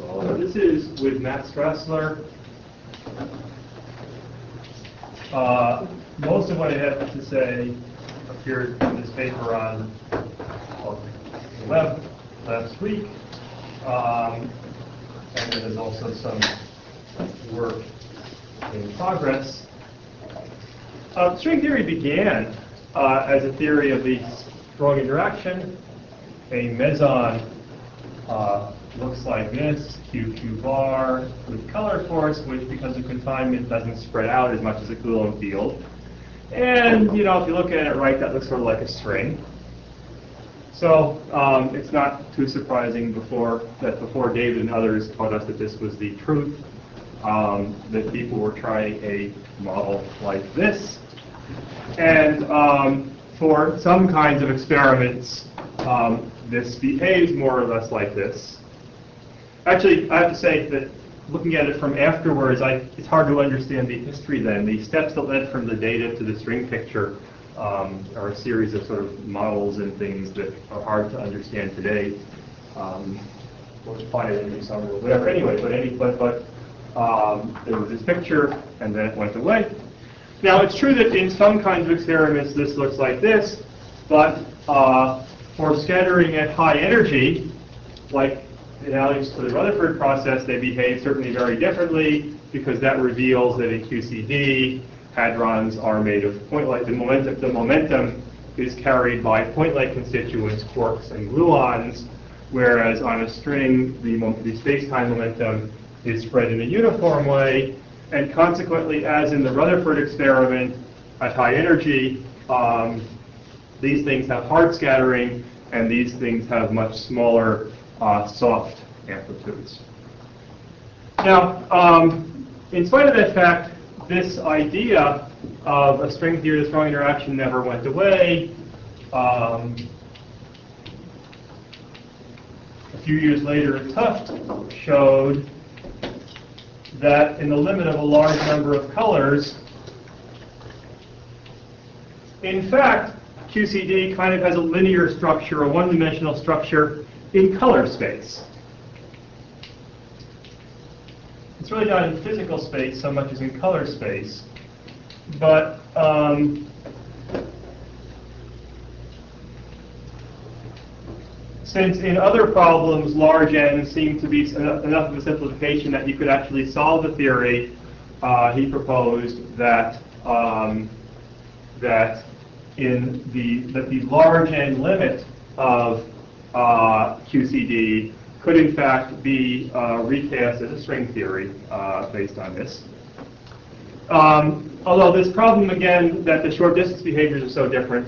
So this is with Matt Strassler. Most of what I have to say appeared in this paper on the web last week. And there's also some work in progress. String theory began as a theory of the strong interaction. A meson looks like this, QQ bar with color force, which because of confinement doesn't spread out as much as a Coulomb field. And if you look at it right, that looks sort of like a string. So it's not too surprising before David and others taught us that this was the truth, that people were trying a model like this. And for some kinds of experiments, this behaves more or less like this. Actually, I have to say that looking at it from afterwards, it's hard to understand the history then. The steps that led from the data to the string picture are a series of sort of models and things that are hard to understand today. We'll find it in some or whatever. Anyway, but there was this picture, and then it went away. Now, it's true that in some kinds of experiments, this looks like this, but for scattering at high energy, like analogous to the Rutherford process, they behave certainly very differently, because that reveals that in QCD, hadrons are made of point-like. The momentum is carried by point-like constituents, quarks and gluons, whereas on a string, the space-time momentum is spread in a uniform way, and consequently, as in the Rutherford experiment at high energy, these things have hard scattering, and these things have much smaller soft amplitudes. Now, in spite of that fact, this idea of a string theory of strong interaction never went away. A few years later, Tufte showed that in the limit of a large number of colors, in fact, QCD kind of has a linear structure, a one-dimensional structure in color space. It's really not in physical space so much as in color space. But since in other problems large n seemed to be enough of a simplification that you could actually solve the theory, he proposed that that the large n limit of QCD could in fact be recast as a string theory based on this. Although this problem, again, that the short distance behaviors are so different,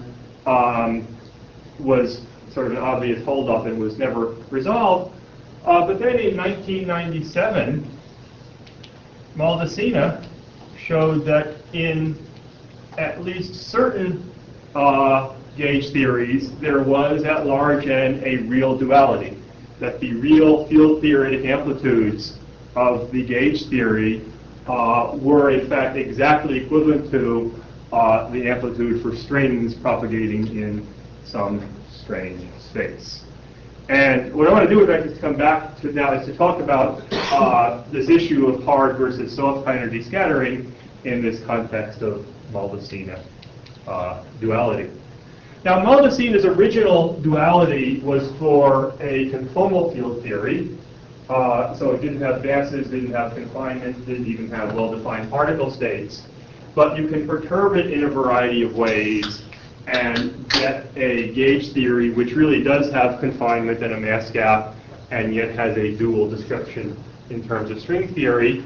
was sort of an obvious holdup and was never resolved. But then in 1997, Maldacena showed that in at least certain gauge theories, there was at large n a real duality, that the real field theoretic amplitudes of the gauge theory were in fact exactly equivalent to the amplitude for strings propagating in some strange space. And what I want to do is to come back to now is to talk about this issue of hard versus soft high energy scattering in this context of Maldacena duality. Now, Maldacena's original duality was for a conformal field theory. So it didn't have masses, didn't have confinement, didn't even have well-defined particle states. But you can perturb it in a variety of ways and get a gauge theory which really does have confinement and a mass gap and yet has a dual description in terms of string theory.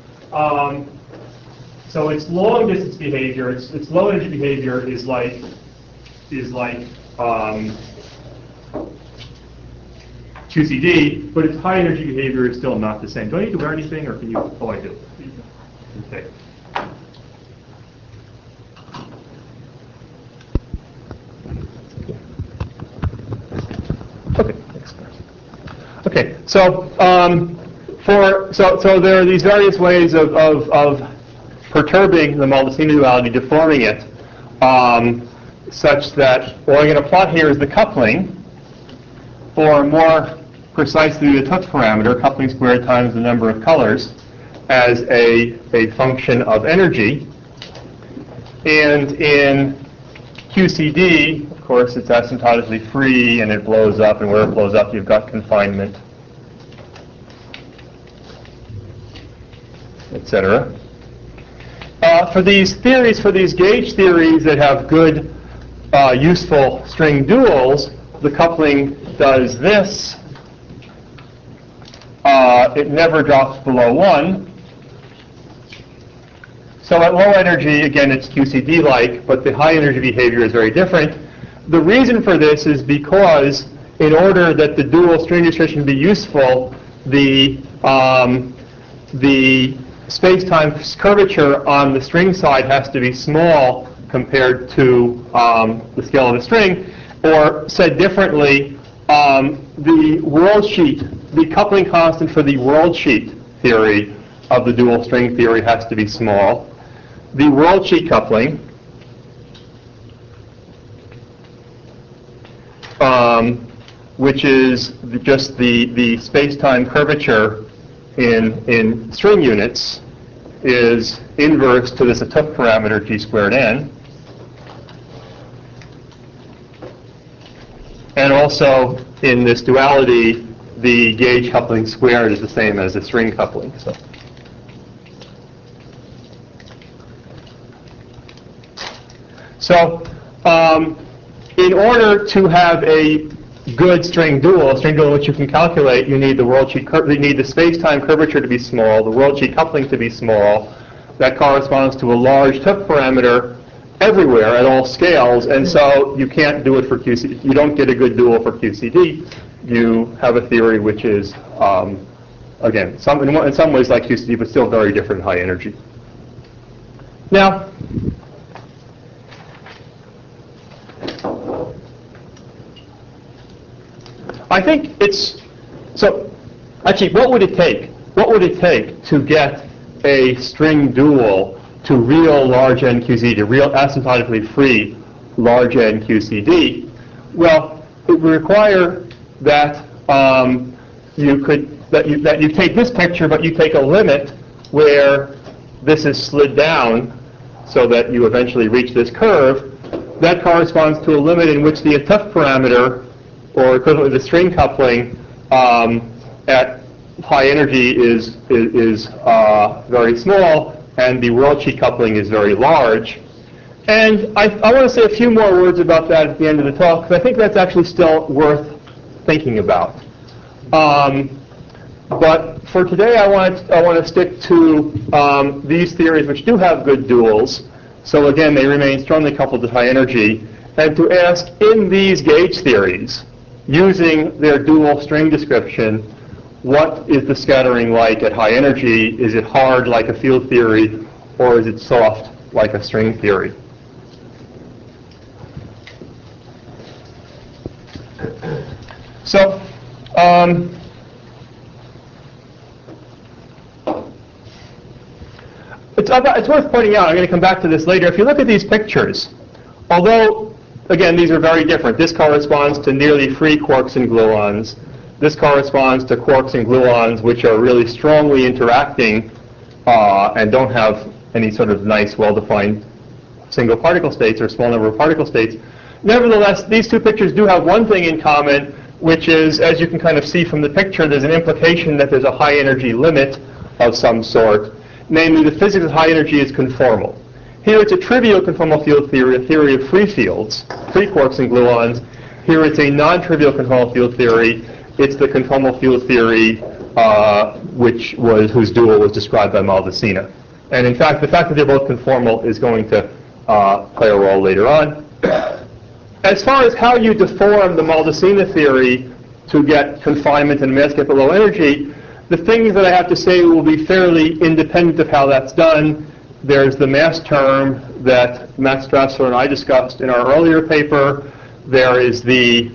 So its long distance behavior, its low energy behavior is like QCD, but its high energy behavior is still not the same. Do I need to wear anything, or can you? Oh, I do. Okay. Okay. So so there are these various ways of perturbing the Maldacena duality, deforming it, such that what I'm going to plot here is the coupling for a more precisely the touch parameter, coupling squared times the number of colors, as a function of energy. And in QCD, of course, it's asymptotically free and it blows up, and where it blows up, you've got confinement, etc. For these theories, for these gauge theories that have good, useful string duals, the coupling does this. It never drops below 1. So at low energy, again, it's QCD-like, but the high energy behavior is very different. The reason for this is because in order that the dual string description be useful, the space-time curvature on the string side has to be small compared to the scale of the string. Or said differently, the world sheet, the coupling constant for the world sheet theory of the dual string theory has to be small. The world sheet coupling which is just the space-time curvature in string units, is inverse to this Atook parameter G squared n. And also in this duality, the gauge coupling squared is the same as the string coupling. So in order to have a good string dual which you can calculate, you need the world sheet you need the space-time curvature to be small, the world sheet coupling to be small. That corresponds to a large Atook parameter everywhere at all scales, and so you can't do it for QCD. You don't get a good dual for QCD. You have a theory which is, again, in some ways like QCD, but still very different high energy. Now, I think it's, so actually, what would it take? What would it take to get a string dual to real large N QCD, to real asymptotically free large N QCD? Well, it would require that you take this picture, but you take a limit where this is slid down so that you eventually reach this curve. That corresponds to a limit in which the Atook parameter, or equivalently the string coupling, at high energy is very small, and the world sheet coupling is very large. And I want to say a few more words about that at the end of the talk, because I think that's actually still worth thinking about. But for today, I want to stick to these theories which do have good duals. So again, they remain strongly coupled to high energy, and to ask, in these gauge theories, using their dual string description, what is the scattering like at high energy? Is it hard like a field theory, or is it soft like a string theory? So, it's worth pointing out, I'm going to come back to this later, if you look at these pictures, although, again, these are very different. This corresponds to nearly free quarks and gluons. This corresponds to quarks and gluons which are really strongly interacting and don't have any sort of nice, well-defined single particle states or small number of particle states. Nevertheless, these two pictures do have one thing in common, which is, as you can kind of see from the picture, there's an implication that there's a high energy limit of some sort. Namely, the physics of high energy is conformal. Here it's a trivial conformal field theory, a theory of free fields, free quarks and gluons. Here it's a non-trivial conformal field theory. It's the conformal field theory whose dual was described by Maldacena. And in fact, the fact that they're both conformal is going to play a role later on. As far as how you deform the Maldacena theory to get confinement and mass cap at low energy, the things that I have to say will be fairly independent of how that's done. There's the mass term that Matt Strassler and I discussed in our earlier paper. There is the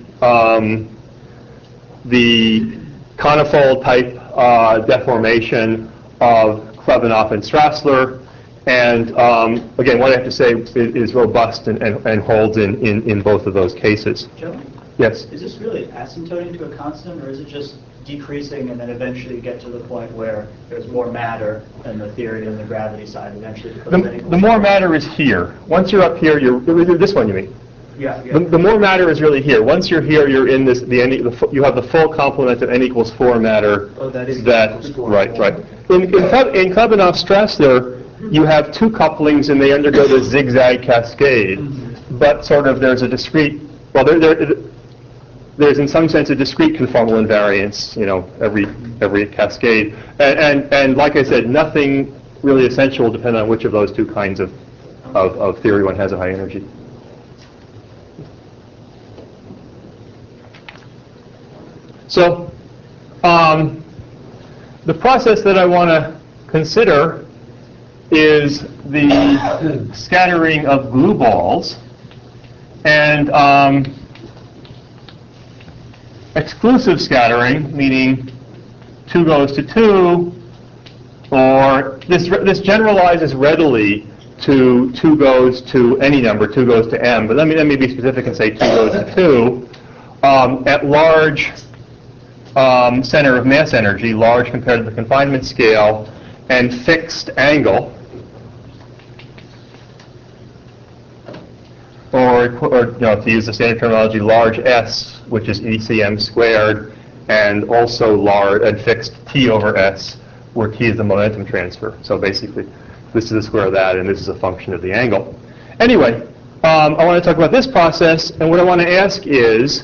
conifold type deformation of Klebanov and Strassler. And again, what I have to say is robust and holds in both of those cases. Gentlemen, Yes. Is this really asymptoting to a constant, or is it just decreasing and then eventually get to the point where there's more matter than the theory and the gravity side eventually? The more matter is here. Once you're up here, you're this one, you mean? Yeah. Yeah. The more matter is really here. Once you're here, you're in this. You have the full complement of n equals 4 matter. Oh, that is right. In Klebanov Strassler, you have two couplings and they undergo the zigzag cascade. But sort of there's a discrete. Well, there's in some sense a discrete conformal invariance. Every cascade. And like I said, nothing really essential will depend on which of those two kinds of theory one has a high energy. So, the process that I want to consider is the scattering of glue balls, and exclusive scattering, meaning 2 goes to 2, or this generalizes readily to 2 goes to any number, 2 goes to m, but let me be specific and say 2 goes to 2 at large center of mass energy, large compared to the confinement scale, and fixed angle, or to use the standard terminology, large S, which is ECM squared, and also large and fixed T over S, where T is the momentum transfer. So basically, this is the square of that, and this is a function of the angle. Anyway, I want to talk about this process, and what I want to ask is,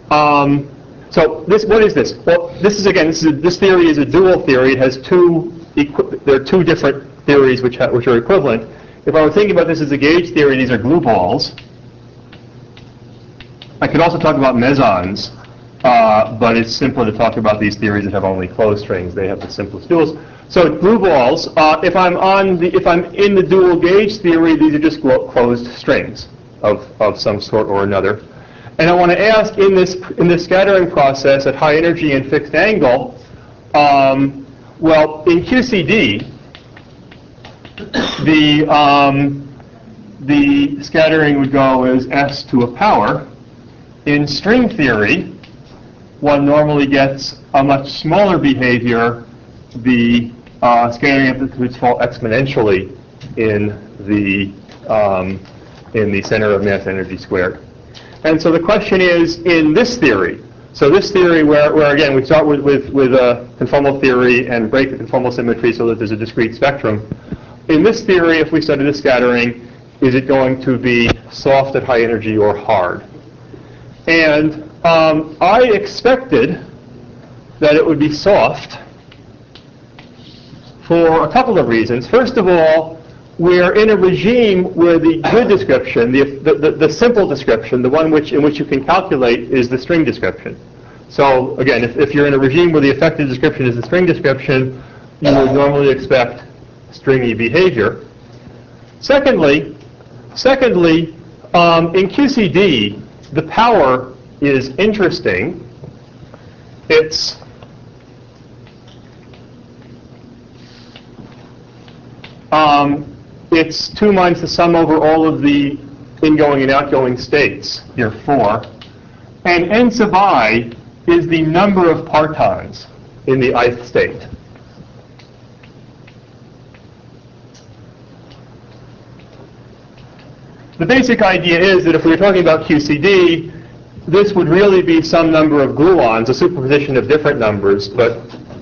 what is this? Well, this theory is a dual theory. It has there are two different theories which are equivalent. If I were thinking about this as a gauge theory, these are glue balls. I could also talk about mesons, but it's simpler to talk about these theories that have only closed strings. They have the simplest duals. So glue balls. If I'm in the dual gauge theory, these are just closed strings of some sort or another. And I want to ask in this scattering process at high energy and fixed angle, well, in QCD, the scattering would go as S to a power. In string theory, one normally gets a much smaller behavior. The scattering amplitudes fall exponentially in the center of mass energy squared. And so the question is, in this theory, so this theory where again we start with a conformal theory and break the conformal symmetry so that there's a discrete spectrum. In this theory, if we study the scattering, is it going to be soft at high energy or hard? And I expected that it would be soft for a couple of reasons. First of all, we're in a regime where the good description, the simple description, the one in which you can calculate, is the string description. So again, if you're in a regime where the effective description is the string description, you would normally expect stringy behavior. Secondly, in QCD, the power is interesting. It's 2 minus the sum over all of the ingoing and outgoing states, here 4. And n sub I is the number of partons in the ith state. The basic idea is that if we were talking about QCD, this would really be some number of gluons, a superposition of different numbers, but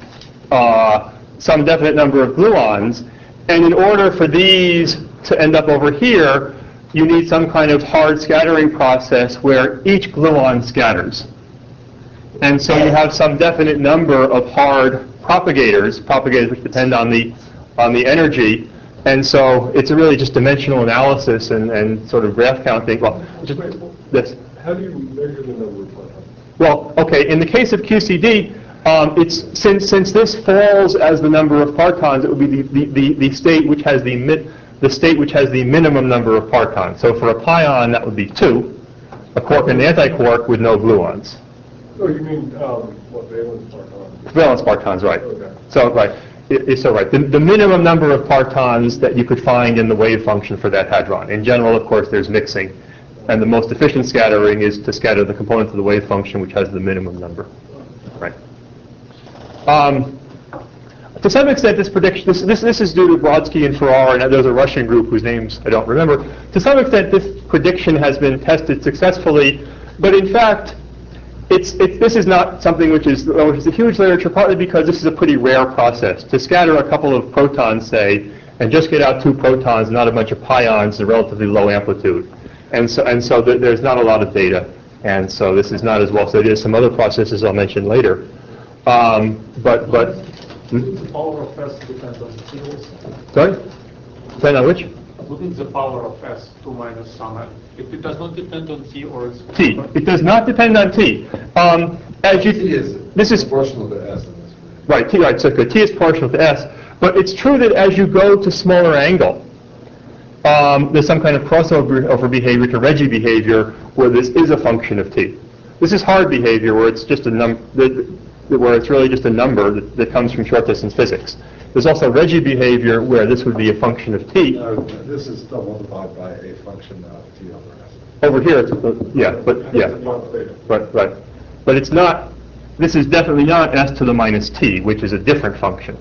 some definite number of gluons. And in order for these to end up over here, you need some kind of hard scattering process where each gluon scatters. And so you have some definite number of hard propagators which depend on the energy. And so it's really just dimensional analysis and sort of graph counting. Well, this. How do you measure the number of partons? Well, okay, in the case of QCD, it's since this falls as the number of partons, it would be the state which has the minimum number of partons. So for a pion, that would be 2, a quark and an antiquark with no gluons. Oh, you mean what, valence partons? Valence partons, right? Okay. So right, the minimum number of partons that you could find in the wave function for that hadron. In general, of course, there's mixing And the most efficient scattering is to scatter the component of the wave function which has the minimum number. Right. To some extent, this prediction, this is due to Brodsky and Farrar, and there's a Russian group whose names I don't remember. To some extent, this prediction has been tested successfully, but in fact, this is not something which is a huge literature, partly because this is a pretty rare process. To scatter a couple of protons, say, and just get out 2 protons, not a bunch of pions, is a relatively low amplitude. And so there's not a lot of data, and so this is not as well studied as some other processes I'll mention later. The power of S depends on T also. Sorry? Depend on which? Wouldn't the power of S 2 minus some n, if it does not depend on T or it's... T. It does not depend on T. As you, T is this is proportional to S in this way. right. T. Right. So good. T is proportional to S. But it's true that as you go to smaller angle, there's some kind of crossover over behavior to Regge behavior where this is a function of T. This is hard behavior where it's just a where it's really just a number that comes from short distance physics. There's also Regge behavior where this would be a function of T. This is still multiplied by a function of T over S. Over here, it's, right. But it's not. This is definitely not S to the minus T, which is a different function.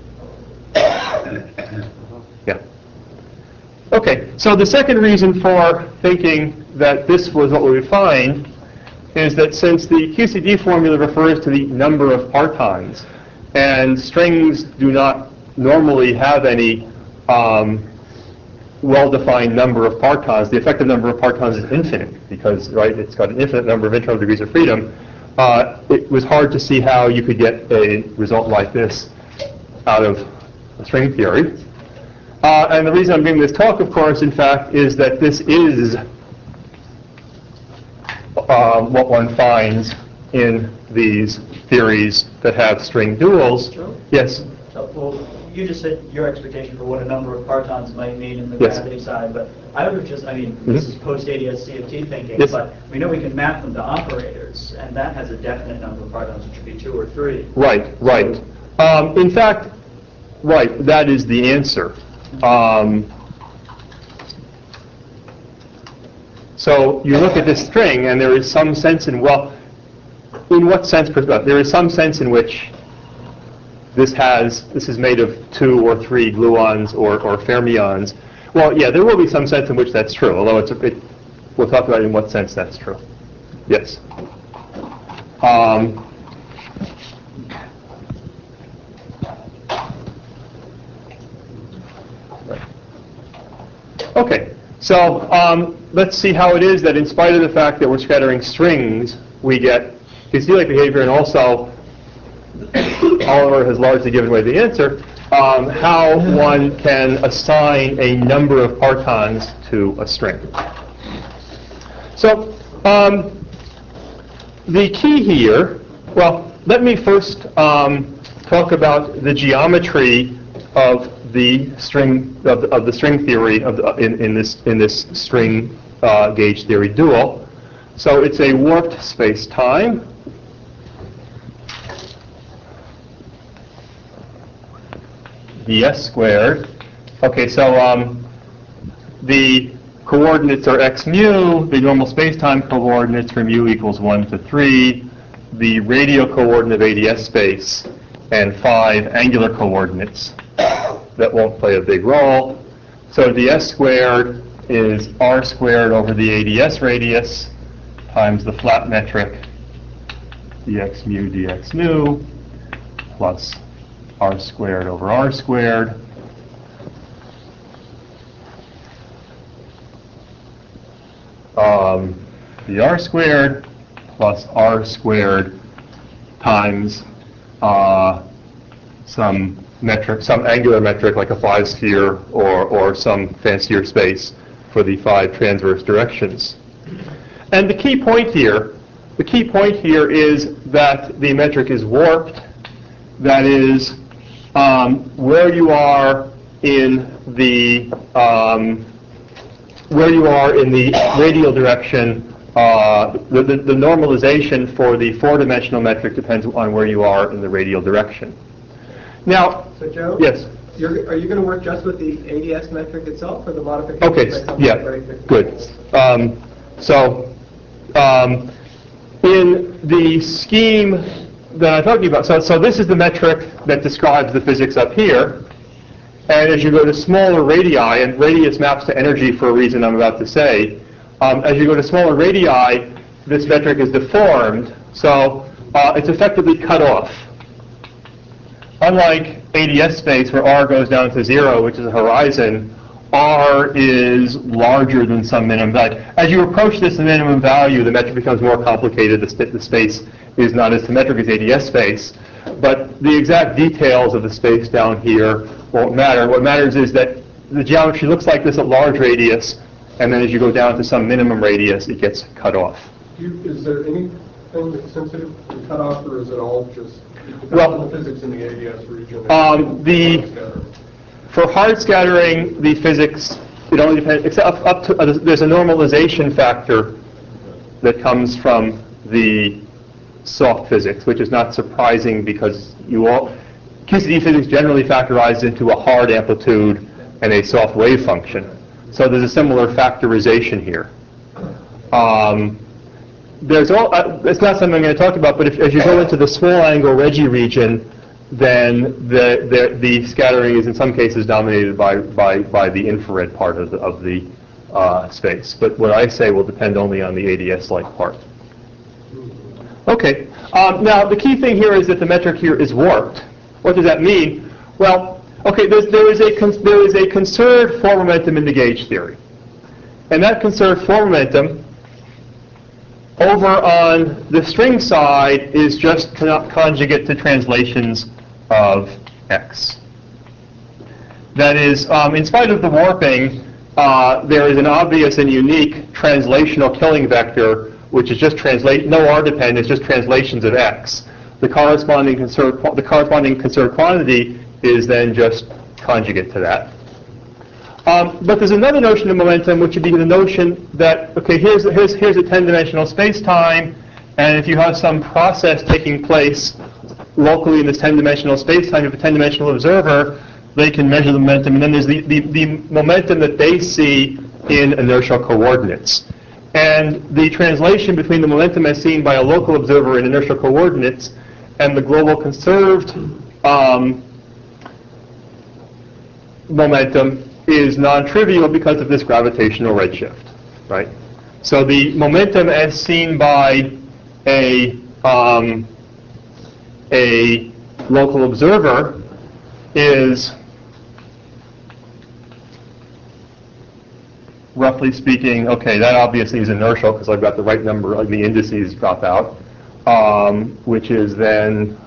Yeah. Okay. So the second reason for thinking that this was what we would find is that since the QCD formula refers to the number of partons, and strings do not normally have any well-defined number of partons, the effective number of partons is infinite because, right, it's got an infinite number of internal degrees of freedom. It was hard to see how you could get a result like this out of string theory. And the reason I'm giving this talk, of course, in fact, is that this is what one finds in these theories that have string duals. Joe? Yes? Well, you just said your expectation for what a number of partons might mean in the Yes. gravity side, but I would have just, this is post-ADS CFT thinking, Yes. but we know we can map them to operators, and that has a definite number of partons, which would be 2 or 3. Right. In fact, right, that is the answer. So you look at this string, and there is some sense in, well, in what sense? There is some sense in which this is made of 2 or 3 gluons or fermions. Well, yeah, there will be some sense in which that's true, although we'll talk about in what sense that's true. Yes. Okay, so let's see how it is that in spite of the fact that we're scattering strings, we get QCD-like behavior, and also Oliver has largely given away the answer, how one can assign a number of partons to a string. So the key here, well, let me first talk about the geometry of the string of the string theory in this string gauge theory dual. So it's a warped space-time. ds squared. Okay, so the coordinates are x mu, the normal space-time coordinates for mu equals 1 to 3, the radial coordinate of ADS space, and 5 angular coordinates. That won't play a big role. So ds squared is r squared over the ADS radius times the flat metric dx mu plus r squared over r squared. The r squared plus r squared times some angular metric like a 5-sphere or some fancier space for the 5 transverse directions. And the key point here is that the metric is warped. That is, where you are in the radial direction, the normalization for the 4-dimensional metric depends on where you are in the radial direction. Now, So Joe? yes. Are you going to work just with the ADS metric itself or the modification? Okay, by something yeah, very different? good. So in the scheme that I'm talking about, so this is the metric that describes the physics up here. And as you go to smaller radii, and radius maps to energy for a reason I'm about to say, as you go to smaller radii, this metric is deformed, so it's effectively cut off. Unlike ADS space, where R goes down to 0, which is a horizon, R is larger than some minimum value. As you approach this minimum value, the metric becomes more complicated. The space is not as symmetric as ADS space, but the exact details of the space down here won't matter. What matters is that the geometry looks like this at large radius, and then as you go down to some minimum radius, it gets cut off. Is there anything that's sensitive to cut off, or is it all just Well, physics in the ADS region? For hard scattering, the physics, it only depends, except up to, there's a normalization factor that comes from the soft physics, which is not surprising because QCD physics generally factorizes into a hard amplitude and a soft wave function. So there's a similar factorization here. It's not something I'm going to talk about, but as you go into the small angle Reggie region, then the scattering is in some cases dominated by the infrared part of the space. But what I say will depend only on the ADS-like part. Okay. Now the key thing here is that the metric here is warped. What does that mean? Well, okay, there is a conserved form momentum in the gauge theory, and that conserved form momentum over on the string side is just conjugate to translations of x. That is, in spite of the warping, there is an obvious and unique translational killing vector, which is just no R dependence, just translations of x. The corresponding conserved quantity is then just conjugate to that. But there's another notion of momentum, which would be the notion that, okay, here's a 10-dimensional space-time, and if you have some process taking place locally in this 10-dimensional space-time, you have a 10-dimensional observer, they can measure the momentum, and then there's the momentum that they see in inertial coordinates. And the translation between the momentum as seen by a local observer in inertial coordinates and the global conserved momentum is non-trivial because of this gravitational redshift, right? So the momentum as seen by a local observer is, roughly speaking, okay, that obviously is inertial because I've got the right number, like the indices drop out, which is then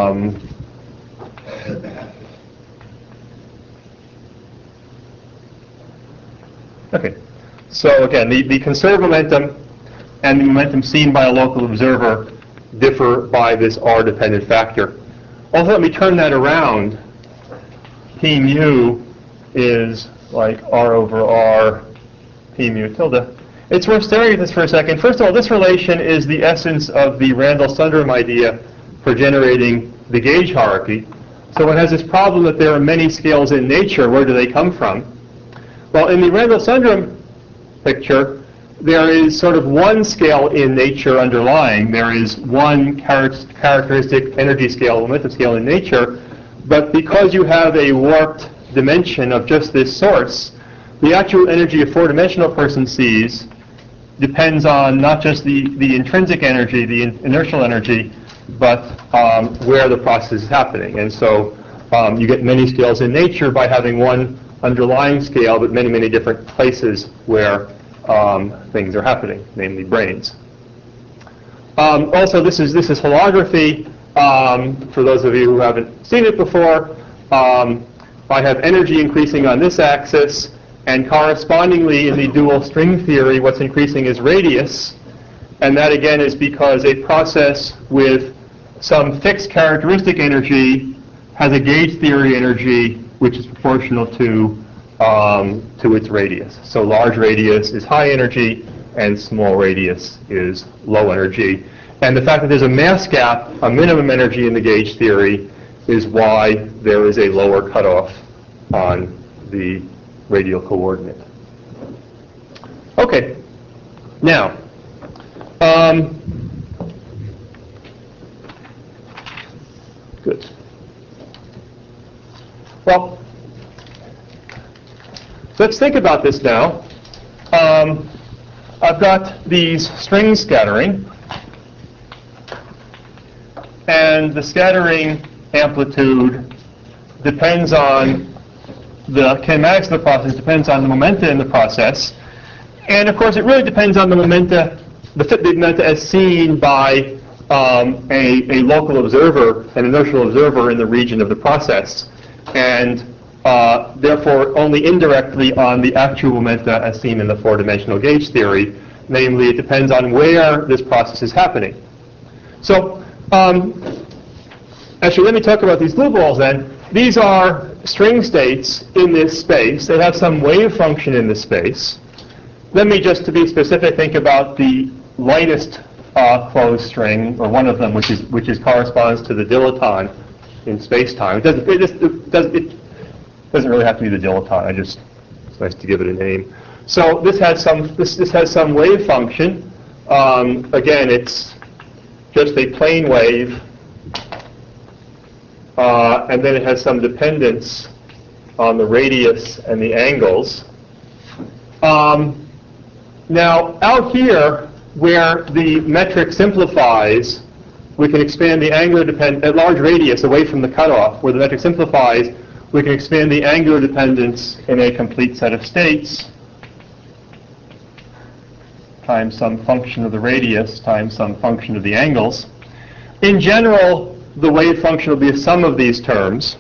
okay. So again, the conserved momentum and the momentum seen by a local observer differ by this R-dependent factor. Also, let me turn that around. P mu is like R over R, P mu tilde. It's worth staring at this for a second. First of all, this relation is the essence of the Randall-Sundrum idea for generating the gauge hierarchy. So it has this problem that there are many scales in nature. Where do they come from? Well, in the Randall-Sundrum picture, there is sort of one scale in nature underlying. There is one characteristic energy scale, momentum scale in nature, but because you have a warped dimension of just this source, the actual energy a four-dimensional person sees depends on not just the intrinsic energy, the inertial energy, but where the process is happening. And so you get many scales in nature by having one underlying scale, but many, many different places where things are happening, namely brains. Also, this is holography. For those of you who haven't seen it before, I have energy increasing on this axis, and correspondingly in the dual string theory, what's increasing is radius. And that, again, is because a process with some fixed characteristic energy has a gauge theory energy which is proportional to its radius. So large radius is high energy, and small radius is low energy. And the fact that there's a mass gap, a minimum energy in the gauge theory, is why there is a lower cutoff on the radial coordinate. Okay. Now, good. Well, let's think about this now. I've got these string scattering, and the scattering amplitude depends on the kinematics of the process, depends on the momenta in the process, and of course it really depends on the momenta, the momenta as seen by a local observer, an inertial observer in the region of the process, and therefore only indirectly on the actual momenta as seen in the four-dimensional gauge theory. Namely, it depends on where this process is happening. So, actually, let me talk about these blue balls then. These are string states in this space. They have some wave function in this space. Let me, just to be specific, think about the lightest closed string, or one of them, which corresponds to the dilaton in space-time. It doesn't really have to be the dilaton. It's nice to give it a name. So this has some wave function. Again, it's just a plane wave, and then it has some dependence on the radius and the angles. Now, out here, where the metric simplifies, we can expand the angular dependence at large radius away from the cutoff. Where the metric simplifies, we can expand the angular dependence in a complete set of states times some function of the radius times some function of the angles. In general, the wave function will be a sum of these terms.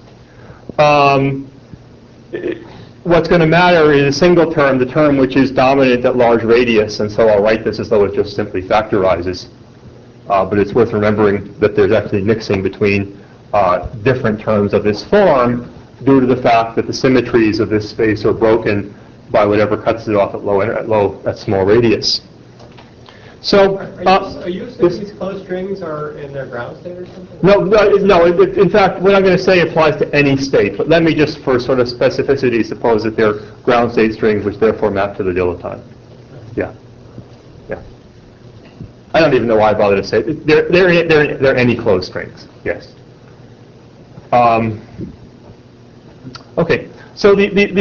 What's going to matter is a single term, the term which is dominant at large radius, and so I'll write this as though it just simply factorizes. But it's worth remembering that there's actually mixing between different terms of this form due to the fact that the symmetries of this space are broken by whatever cuts it off at small radius. So, are you assuming these closed strings are in their ground state or something? No. In fact, what I'm going to say applies to any state. But let me just, for sort of specificity, suppose that they're ground state strings, which therefore map to the dilaton. Yeah. I don't even know why I bother to say it. They're any closed strings. Yes. Okay. So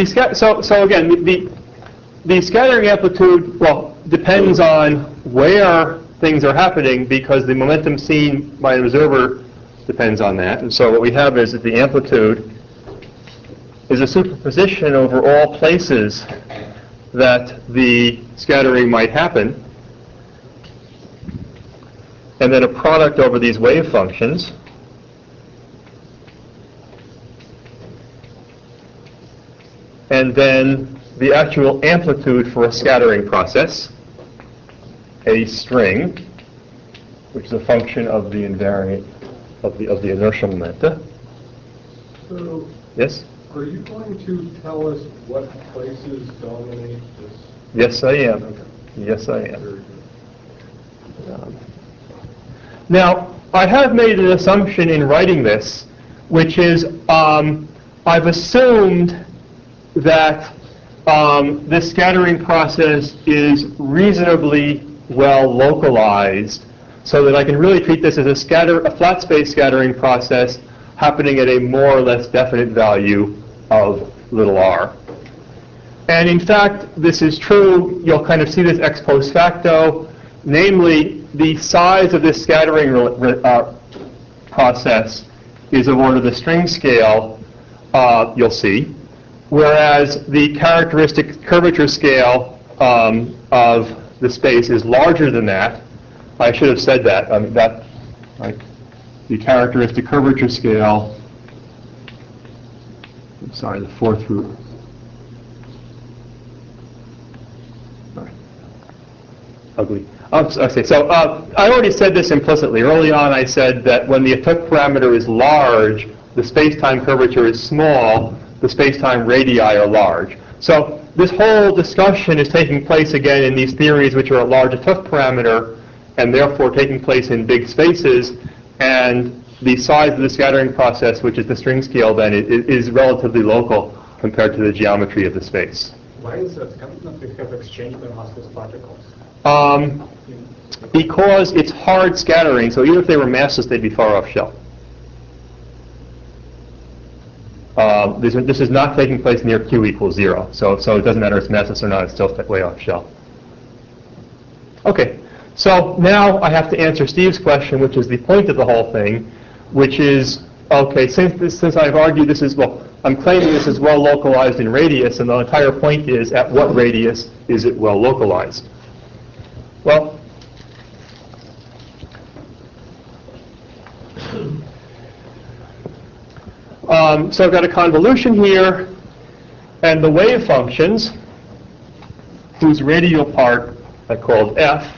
the scattering amplitude, well, depends on where things are happening, because the momentum seen by an observer depends on that. And so what we have is that the amplitude is a superposition over all places that the scattering might happen, and then a product over these wave functions. And then the actual amplitude for a scattering process, a string, which is a function of the invariant of the inertial momenta. So, Yes? are you going to tell us what places dominate this? Yes, I am. Okay. Yes, I am. Very good. Now, I have made an assumption in writing this, which is I've assumed that this scattering process is reasonably well localized, so that I can really treat this as a flat space scattering process happening at a more or less definite value of little r. And in fact, this is true. You'll kind of see this ex post facto, namely the size of this scattering process is of order the string scale, you'll see, whereas the characteristic curvature scale of the space is larger than that. I should have said that. The characteristic curvature scale, I'm sorry, the fourth root. Sorry. Ugly. Okay, so I already said this implicitly. Early on I said that when the Atook parameter is large, the space-time curvature is small, the space-time radii are large. So this whole discussion is taking place again in these theories which are a large Atook parameter, and therefore taking place in big spaces, and the size of the scattering process, which is the string scale then, is relatively local compared to the geometry of the space. Why is it not to have exchange massless particles? Because it's hard scattering, so even if they were massless, they'd be far off shell. This is not taking place near Q equals 0, so it doesn't matter if it's massless or not, it's still way off shell. Okay, so now I have to answer Steve's question, which is the point of the whole thing, which is, okay, since I've argued this is, well, I'm claiming this is well localized in radius, and the entire point is, at what radius is it well localized? Well, so I've got a convolution here, and the wave functions, whose radial part I called f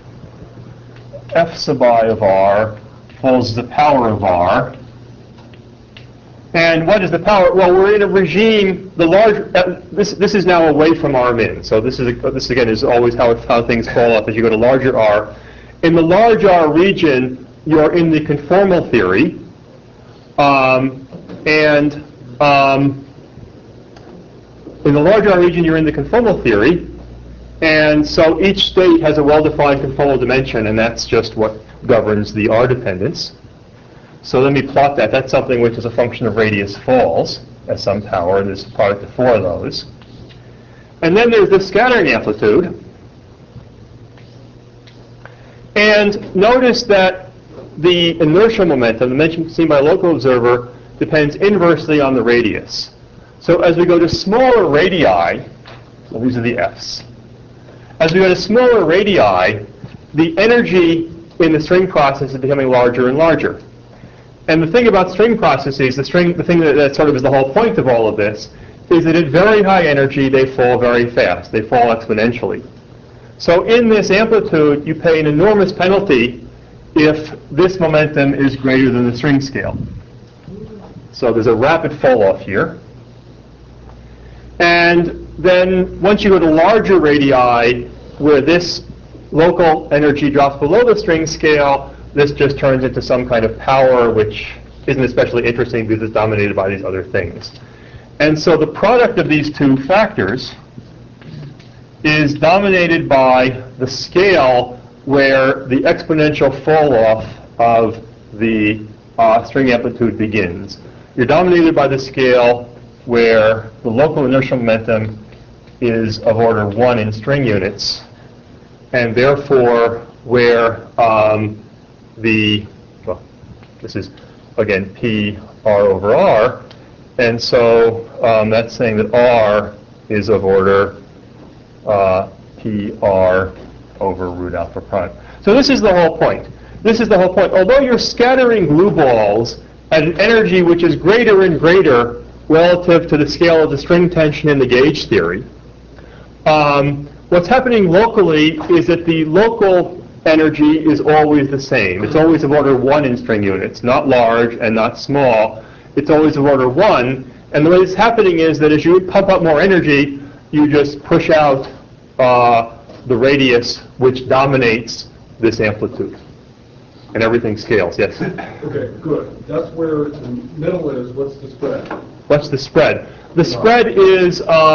sub I of r equals the power of r. And what is the power? Well, we're in a regime, the large, this is now away from r min. So this again is always how things fall off as you go to larger r. In the large r region, you're in the conformal theory. In the large R region, you're in the conformal theory, and so each state has a well-defined conformal dimension, and that's just what governs the R dependence. So let me plot that. That's something which is a function of radius falls at some power, and there's a product of 4 of those. And then there's the scattering amplitude. And notice that the inertial momentum, the momentum seen by a local observer, depends inversely on the radius. So as we go to smaller radii, well, these are the Fs. As we go to smaller radii, the energy in the string process is becoming larger and larger. And the thing about string processes, the thing that sort of is the whole point of all of this, is that at very high energy, they fall very fast. They fall exponentially. So in this amplitude, you pay an enormous penalty if this momentum is greater than the string scale. So there's a rapid fall off here. And then once you go to larger radii, where this local energy drops below the string scale, this just turns into some kind of power, which isn't especially interesting because it's dominated by these other things. And so the product of these two factors is dominated by the scale where the exponential fall off of the string amplitude begins. You're dominated by the scale where the local inertial momentum is of order 1 in string units, and therefore where this is, again, P R over R, and so that's saying that R is of order P R over root alpha prime. So this is the whole point. This is the whole point. Although you're scattering glue balls at an energy which is greater and greater relative to the scale of the string tension in the gauge theory, what's happening locally is that the local energy is always the same. It's always of order 1 in string units, not large and not small. It's always of order 1. And the way it's happening is that as you pump up more energy, you just push out the radius which dominates this amplitude. And everything scales, yes? Okay, good. That's where the middle is. What's the spread? What's the spread? The spread is,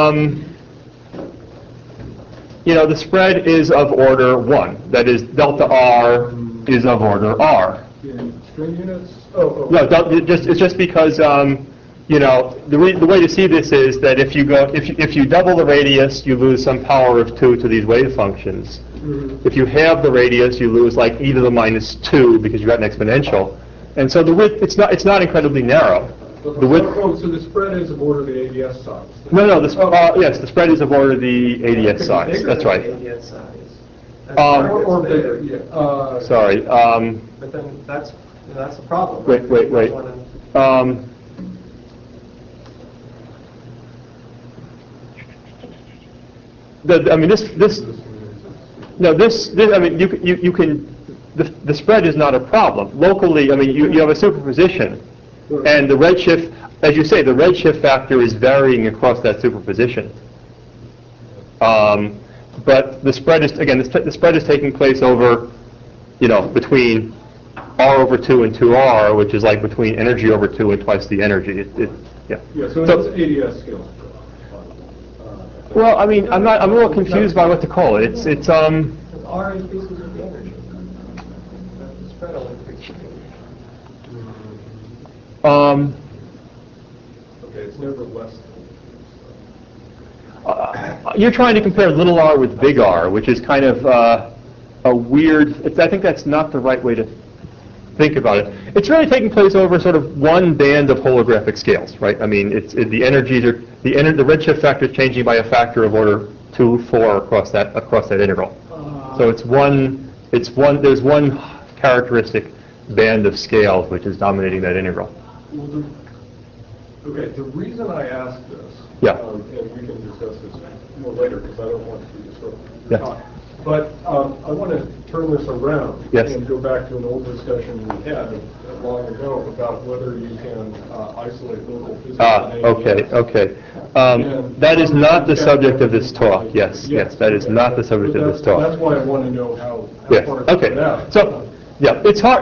the spread is of order 1. That is, delta R is of order R. In string units? No, it's just because, the way to see this is that if you double the radius, you lose some power of 2 to these wave functions. If you halve the radius, you lose like e to the minus 2 because you got an exponential. And so the width, it's not incredibly narrow. The width. So the spread is of order the ADS size. No, yes, the spread is of order the ADS size. That's right. ADS size. Or bigger, yeah. Sorry. But then that's the problem. Wait. You can. The spread is not a problem. Locally, you have a superposition, and the redshift, as you say, the redshift factor is varying across that superposition. But the spread is, again, the spread is taking place over, between R over 2 and 2R, which is like between energy over 2 and twice the energy. Yeah, so it's ADS scale. Well, I mean, I'm a little confused by what to call it. It's Because R increases with the energy. The spread will increase with the energy. Okay, it's never less than. You're trying to compare little r with big R, which is kind of a weird, I think that's not the right way to think about it. It's really taking place over sort of one band of holographic scales, right? I mean, the energies are, the redshift factor is changing by a factor of order 2, 4 across that integral. So there's one characteristic band of scales which is dominating that integral. Well, okay, the reason I asked this, Yeah. and we can discuss this more later because I don't want to disrupt Yeah. your time. But I want to turn this around Yes. and go back to an old discussion we had long ago about whether you can isolate local physics. Okay. That is not the subject of this talk. Yes, that is not the subject of this talk. That's why I want to know how Yes, far it's okay. out. So, yeah, it's hard.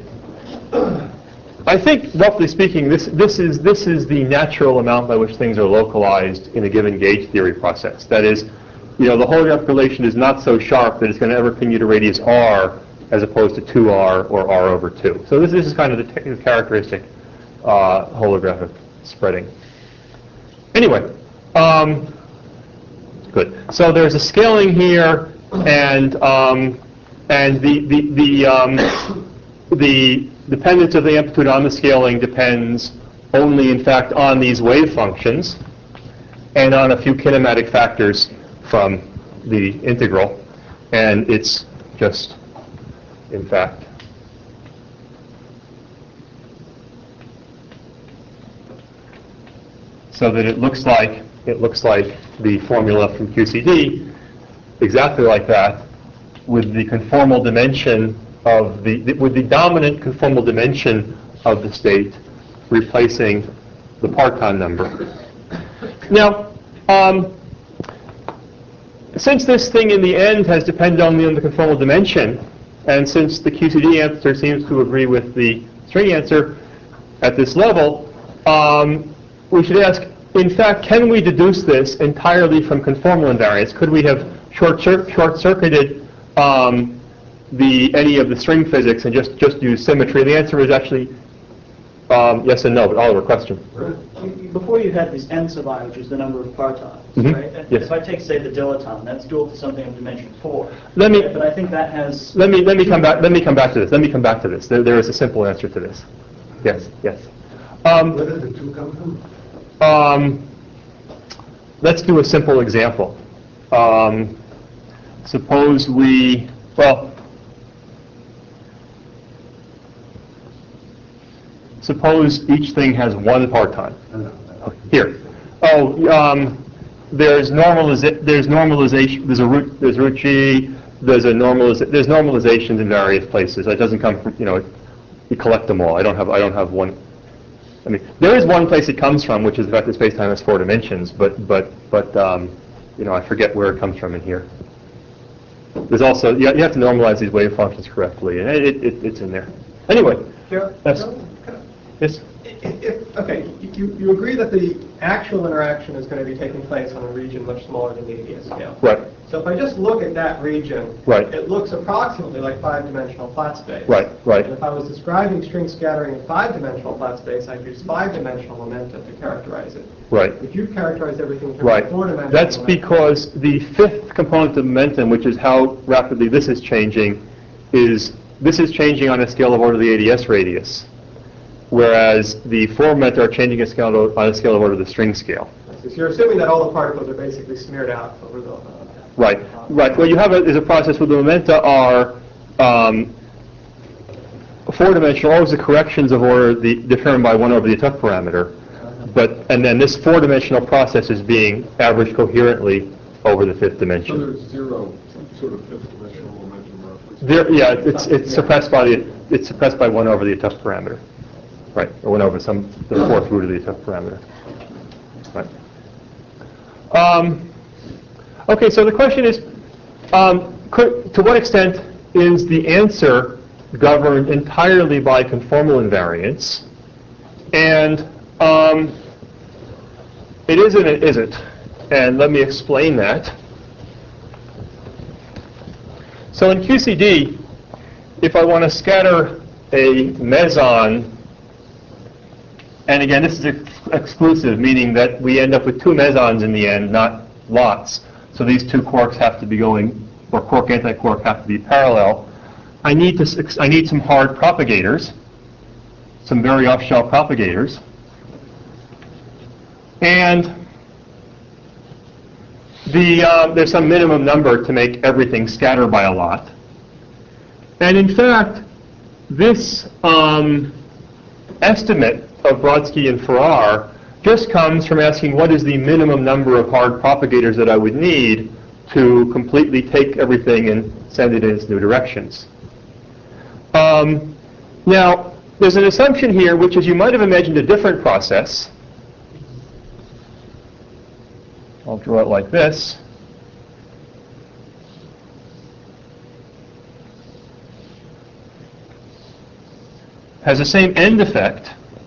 I think, roughly speaking, this is the natural amount by which things are localized in a given gauge theory process. That is, the holographic relation is not so sharp that it's going to ever pin you to radius r as opposed to 2r or r over 2. So this is kind of the characteristic holographic spreading. Anyway, good. So there's a scaling here, and the dependence of the amplitude on the scaling depends only, in fact, on these wave functions and on a few kinematic factors from the integral. And it's just, in fact, so that it looks like the formula from QCD, exactly like that, with the conformal dimension of with the dominant conformal dimension of the state replacing the parton number. Now, since this thing in the end has depended only on the conformal dimension, and since the QCD answer seems to agree with the string answer at this level, we should ask, in fact, can we deduce this entirely from conformal invariance? Could we have short-circuited any of the string physics and just use symmetry? And the answer is actually yes and no, but Oliver, question. Before you had this n sub I, which is the number of partons, Mhm. right? And Yes. if I take, say, the dilaton, that's dual to something of dimension 4. Let me- But I think that has... Let me come back to this. There is a simple answer to this. Yes. Where did the 2 come from? Let's do a simple example. Suppose suppose each thing has one parton. Here. There's normalization. There's root G. There's normalizations in various places. It doesn't come from, you collect them all. I don't have one. I mean, there is one place it comes from, which is the fact that space-time has 4 dimensions, but I forget where it comes from in here. There's also, you have to normalize these wave functions correctly, and it's in there. Anyway. Gerald, Yes. Yes. Okay, you agree that the actual interaction is going to be taking place on a region much smaller than the ADS scale. Right. So if I just look at that region, Right. it looks approximately like 5-dimensional flat space. Right. And if I was describing string scattering in 5-dimensional flat space, I'd use 5-dimensional momentum to characterize it. Right. If you characterize everything in terms Right. of 4-dimensional That's momentum, because the fifth component of momentum, which is how rapidly this is changing, is this is changing on a scale of order the ADS radius, whereas the 4 momenta are changing on a scale of order the string scale. So you're assuming that all the particles are basically smeared out over the... Right. What you have is a process where the momenta are 4-dimensional, always the corrections of order determined by 1 over the tuck parameter. And then this 4-dimensional process is being averaged coherently over the 5th So dimension. there's 0 sort of 5th-dimensional momentum roughly. It's suppressed by 1 over the tuck parameter. Right, or 1 over the 4th root of the tuck parameter. Right. Okay, so the question is, to what extent is the answer governed entirely by conformal invariance? And it is and it isn't. And let me explain that. So in QCD, if I want to scatter a meson, and again, this is exclusive, meaning that we end up with two mesons in the end, not lots. So these two quarks have to be going, or quark-antiquark have to be parallel. I need some hard propagators, some very off-shell propagators. And there's some minimum number to make everything scatter by a lot. And in fact, this estimate of Brodsky and Farrar just comes from asking what is the minimum number of hard propagators that I would need to completely take everything and send it in its new directions. Now, there's an assumption here, which is you might have imagined a different process. I'll draw it like this. Has the same end effect.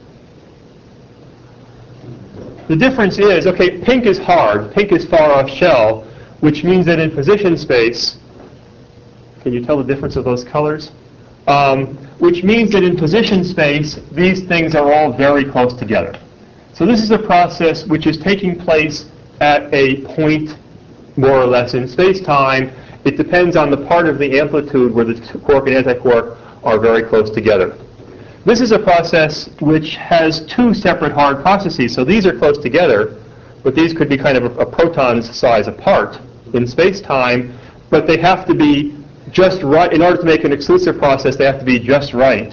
The difference is, okay, pink is hard, pink is far off shell, which means that in position space, can you tell the difference of those colors? Which means that in position space, these things are all very close together. So this is a process which is taking place at a point more or less in space-time. It depends on the part of the amplitude where the quark and antiquark are very close together. This is a process which has two separate hard processes. So these are close together, but these could be kind of a proton's size apart in space-time, but they have to be just right. In order to make an exclusive process, they have to be just right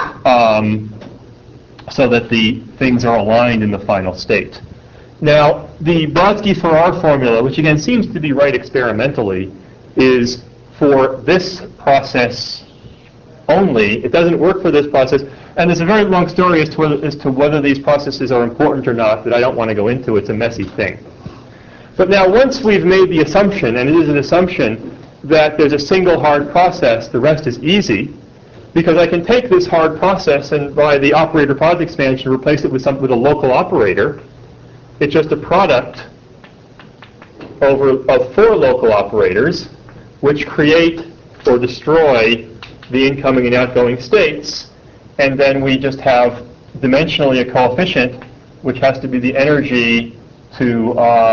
so that the things are aligned in the final state. Now, the Brodsky-Farrar formula, which again seems to be right experimentally, is for this process only. It doesn't work for this process. And there's a very long story as to whether these processes are important or not that I don't want to go into. It's a messy thing. But now once we've made the assumption, and it is an assumption, that there's a single hard process, the rest is easy, because I can take this hard process and by the operator product expansion replace it with a local operator. It's just a product of four local operators which create or destroy the incoming and outgoing states, and then we just have dimensionally a coefficient which has to be the energy to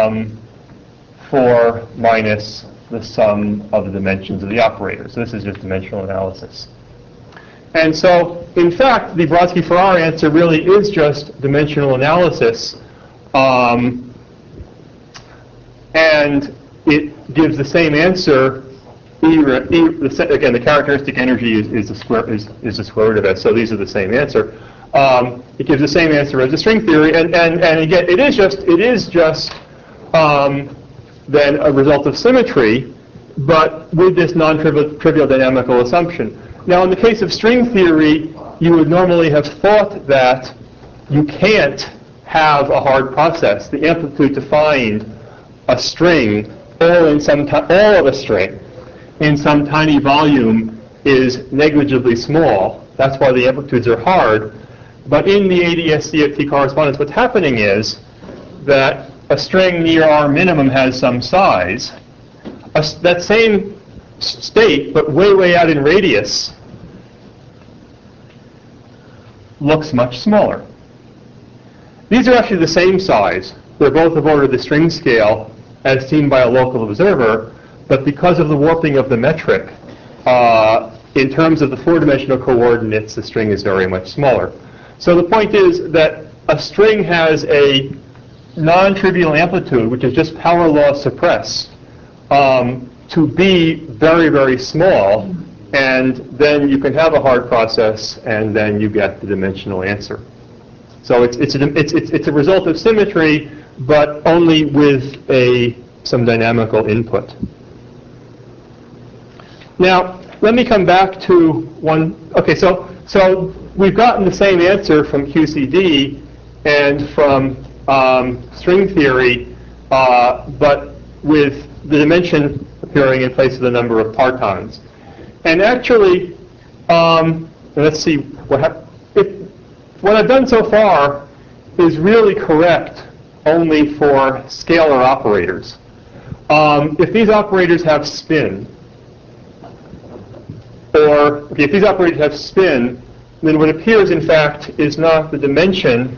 4 minus the sum of the dimensions of the operator. So this is just dimensional analysis. And so, in fact, the Brodsky-Farrar answer really is just dimensional analysis, and it gives the same answer. Again, the characteristic energy is the square root of S. So these are the same answer. It gives the same answer as the string theory, and again, it is just then a result of symmetry, but with this non-trivial dynamical assumption. Now, in the case of string theory, you would normally have thought that you can't have a hard process. The amplitude to find a string, all of a string, in some tiny volume is negligibly small. That's why the amplitudes are hard. But in the ADS-CFT correspondence, what's happening is that a string near R minimum has some size. That same state, but way out in radius, looks much smaller. These are actually the same size. They're both of order the string scale as seen by a local observer, but because of the warping of the metric, in terms of the four-dimensional coordinates, the string is very much smaller. So the point is that a string has a non-trivial amplitude, which is just power law suppressed, to be very small, and then you can have a hard process, and then you get the dimensional answer. So it's a result of symmetry, but only with some dynamical input. Now, let me come back to one. Okay, so we've gotten the same answer from QCD and from string theory, but with the dimension appearing in place of the number of partons. And actually, let's see, what I've done so far is really correct only for scalar operators. If these operators have spin, if these operators have spin, then what appears, in fact, is not the dimension.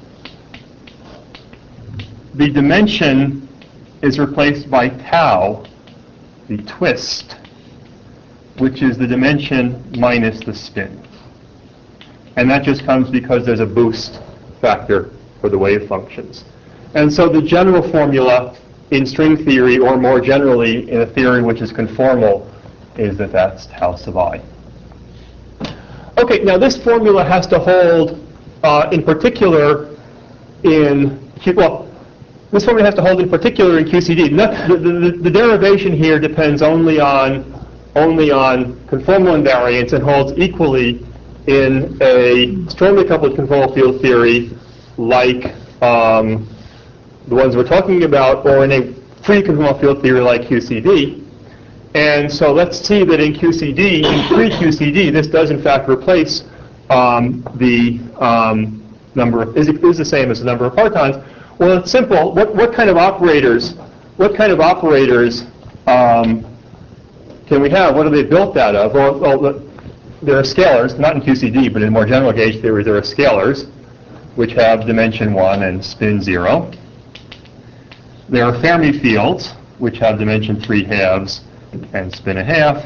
The dimension is replaced by tau, the twist, which is the dimension minus the spin. And that just comes because there's a boost factor for the wave functions. And so the general formula in string theory, or more generally in a theory which is conformal, is that that's tau sub I. Okay, now this formula has to hold in particular this formula has to hold in particular in QCD. The derivation here depends only on conformal invariance and holds equally in a strongly coupled conformal field theory like the ones we're talking about, or in a free conformal field theory like QCD. And so let's see that in QCD, in free QCD, this does in fact replace the number of, is the same as the number of partons. Well, it's simple. What kind of operators can we have? What are they built out of? Well, there are scalars, not in QCD, but in more general gauge theory, there are scalars, which have dimension 1 and spin 0. There are Fermi fields, which have dimension 3/2 and spin 1/2.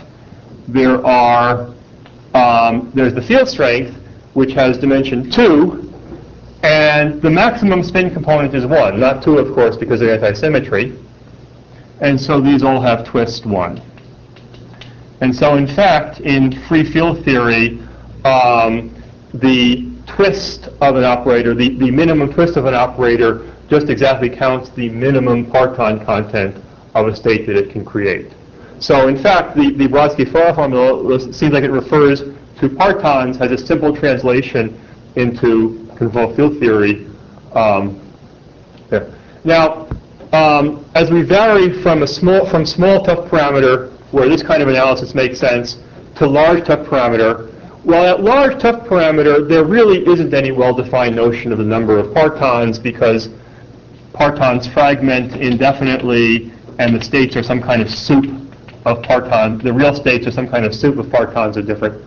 There's the field strength, which has dimension 2, and the maximum spin component is 1, not 2, of course, because of anti-symmetry. And so these all have twist 1. And so, in fact, in free field theory, the twist of an operator, the minimum twist of an operator, just exactly counts the minimum parton content of a state that it can create. So, in fact, the Brodsky-Farrar formula seems like it refers to partons as a simple translation into conformal field theory. There. Now, as we vary from small tough parameter, where this kind of analysis makes sense, to large tough parameter, well, at large tough parameter, there really isn't any well-defined notion of the number of partons, because partons fragment indefinitely, and the states are some kind of soup of partons. The real states are some kind of soup of partons of different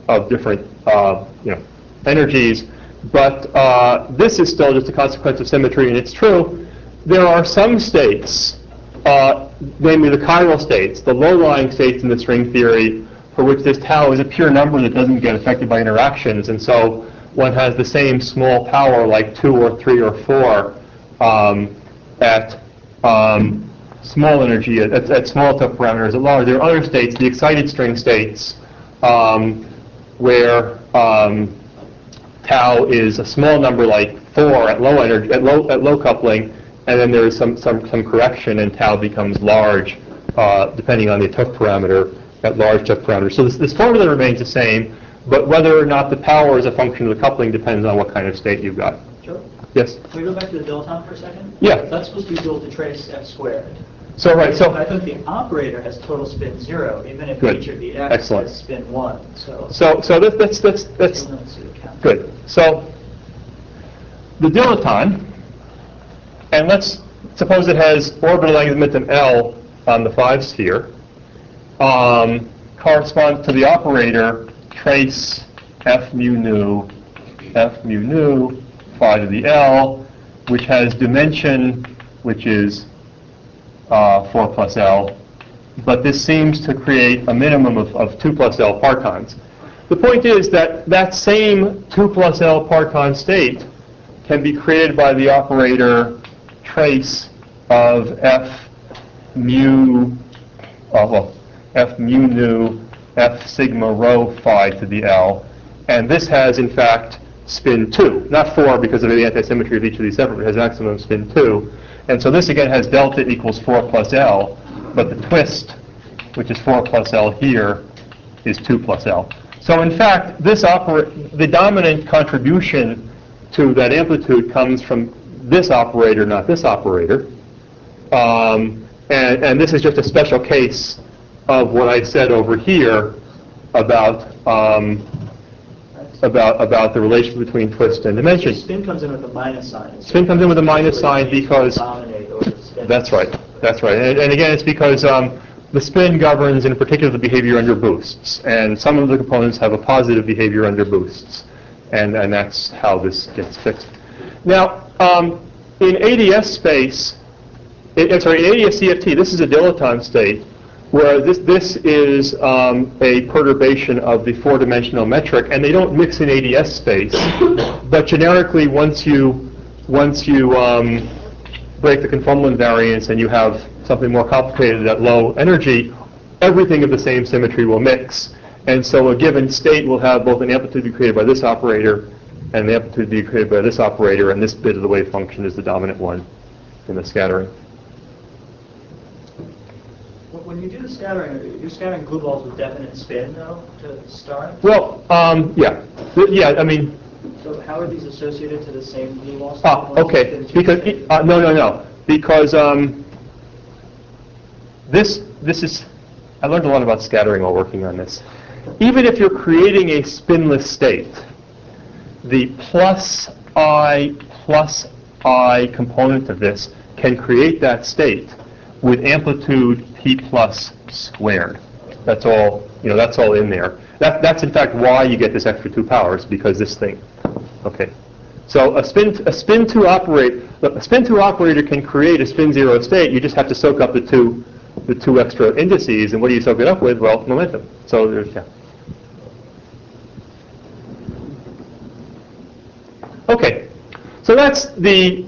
energies. But this is still just a consequence of symmetry, and it's true. There are some states, namely the chiral states, the low-lying states in the string theory, for which this tau is a pure number that doesn't get affected by interactions, and so one has the same small power, like 2 or 3 or 4, at small energy, at small tough parameters. At large, there are other states, the excited string states, where tau is a small number, like 4 at low energy, at low coupling, and then there is some correction, and tau becomes large, depending on the tough parameter, at large tough parameter. So this formula remains the same, but whether or not the power is a function of the coupling depends on what kind of state you've got. Joe? Yes? Can we go back to the dilettante for a second? Yeah. That's supposed to be dual to trace f squared. So right. So I think the operator has total spin 0, even if Good. each of the x Excellent. has spin 1. So that's let's see the count. good. So the dilettante, and let's suppose it has orbital length momentum L on the 5 sphere, corresponds to the operator trace f mu nu phi to the L, which has dimension, which is 4 plus L, but this seems to create a minimum of 2 plus L partons. The point is that that same 2 plus L parton state can be created by the operator trace of f mu nu f sigma rho phi to the L, and this has in fact spin 2, not 4 because of the anti-symmetry of each of these separately, it has maximum spin 2. And so this again has delta equals 4 plus L, but the twist, which is 4 plus L here, is 2 plus L. So in fact, the dominant contribution to that amplitude comes from this operator, not this operator. And this is just a special case of what I said over here about about the relation between twist and dimension. Spin comes in with a minus sign. Spin comes in with a minus sign because Dominate over the spin. that's right. That's right. And again, it's because the spin governs, in particular, the behavior under boosts, and some of the components have a positive behavior under boosts, and that's how this gets fixed. Now, in ADS space, in ADS CFT, this is a dilettante state, where this is a perturbation of the four-dimensional metric, and they don't mix in ADS space. But generically, once you break the conformal invariance and you have something more complicated at low energy, everything of the same symmetry will mix. And so a given state will have both an amplitude be created by this operator and an amplitude be created by this operator, and this bit of the wave function is the dominant one in the scattering. When you do the scattering, you're scattering glue balls with definite spin, though, to start? Well, yeah. I mean, So how are these associated to the same glue ball? okay. Because no. Because this is. I learned a lot about scattering while working on this. Even if you're creating a spinless state, the plus I component of this can create that state with amplitude p plus squared. That's all. That's all in there. That's in fact why you get this extra 2 powers, because this thing. Okay. So a spin 2 operator can create a spin 0 state. You just have to soak up the two extra indices, and what do you soak it up with? Well, momentum. So there's yeah. Okay. So that's the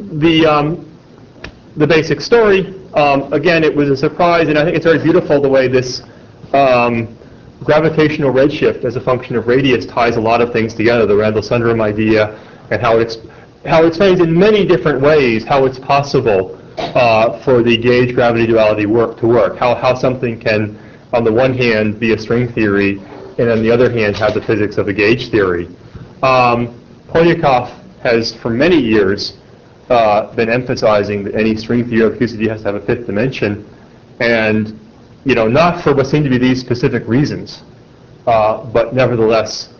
basic story. Again, it was a surprise, and I think it's very beautiful the way this gravitational redshift as a function of radius ties a lot of things together, the Randall-Sundaram idea, and how it explains in many different ways how it's possible for the gauge gravity duality to work, how something can, on the one hand, be a string theory, and on the other hand, have the physics of a gauge theory. Polyakov has, for many years, been emphasizing that any string theory of QCD has to have a fifth dimension, and not for what seem to be these specific reasons, but nevertheless,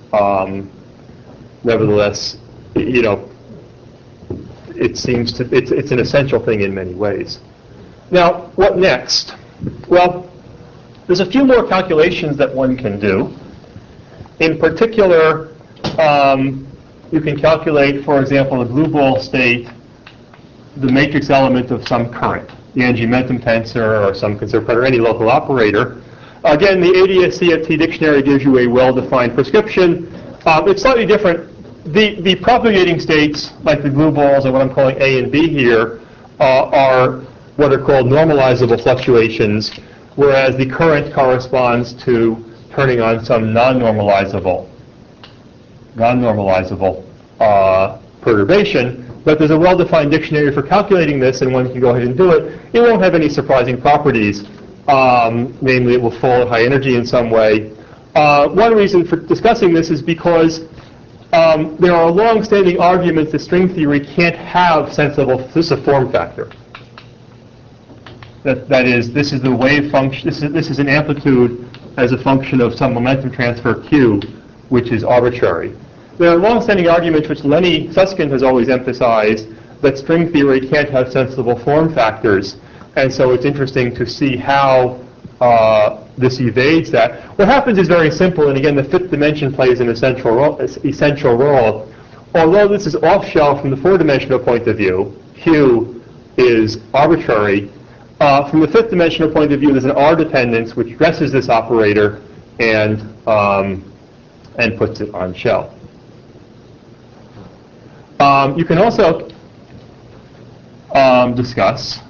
it seems to it's an essential thing in many ways. Now, what next? Well, there's a few more calculations that one can do. In particular, you can calculate, for example, a glue ball state, the matrix element of some current, the Ng-Momentum tensor or some conservative or any local operator. Again, the ADS CFT dictionary gives you a well-defined prescription. It's slightly different. The propagating states, like the glue balls and what I'm calling A and B here, are what are called normalizable fluctuations, whereas the current corresponds to turning on some non-normalizable perturbation. But there's a well-defined dictionary for calculating this, and one can go ahead and do it. It won't have any surprising properties. Namely, it will fall at high energy in some way. One reason for discussing this is because there are long-standing arguments that string theory can't have sensible. This is a form factor. That is, this is the wave function. This is an amplitude as a function of some momentum transfer q, which is arbitrary. There are long-standing arguments which Lenny Susskind has always emphasized that string theory can't have sensible form factors, and so it's interesting to see how this evades that. What happens is very simple, and again, the fifth dimension plays an essential role. Although this is off-shell from the four-dimensional point of view, q is arbitrary. From the fifth dimensional point of view, there's an R dependence which dresses this operator and puts it on shell. You can also discuss,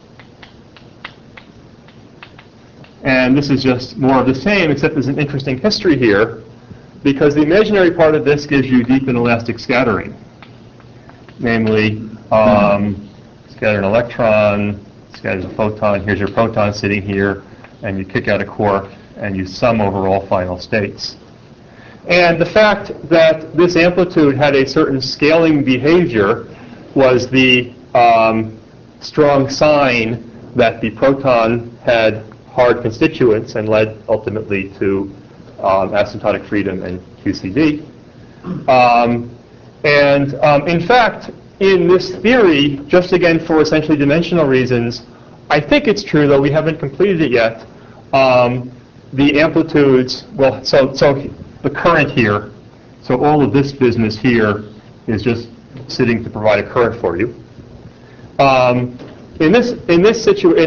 and this is just more of the same, except there's an interesting history here, because the imaginary part of this gives you deep inelastic scattering. Namely, scatter an electron, scatters a photon, here's your proton sitting here, and you kick out a quark, and you sum over all final states. And the fact that this amplitude had a certain scaling behavior was the strong sign that the proton had hard constituents and led ultimately to asymptotic freedom and QCD. In fact, in this theory, just again for essentially dimensional reasons, I think it's true, though we haven't completed it yet, the amplitudes, well, so the current here, so all of this business here is just sitting to provide a current for you. In this